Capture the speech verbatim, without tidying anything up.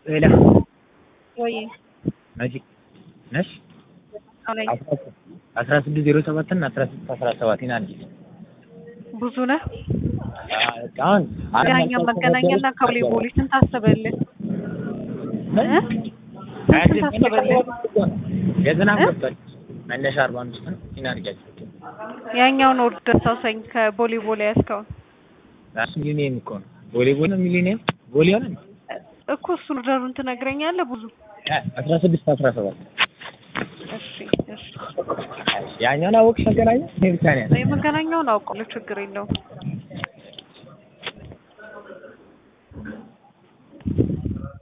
ሄሎ ወይ ነጂ ነሽ አለኝ አስራ ስድስት ዜሮ ሰባት እና አስራ ስድስት አስራ ሰባት ይናል ብዙ ነህ አሁን አገናኛ መገናኛና ከብሌ ፖሊስን ታስበልህ እ ታስበልህ የዝናብ ገባል መነሻ አርባ አምስት ነው ይናርጋችሁ ያኛውን ኦርደር ሰውሰኝ ከቦሌ ቦሌ ያስከው ራስ ሚሊኒየም እኮ ነው ቦሌ ቦሌ ሚሊኒየም ቦሌ ነው እኮ እሱን ኦርደሩን ትነግረኛለህ ብዙ አስራ ስድስት አስራ ሰባት እሺ እሺ ያኛውን አውቅሽ መገናኛ ሄልካኒያ የመገናኛውን አውቀው ለችግር የለውም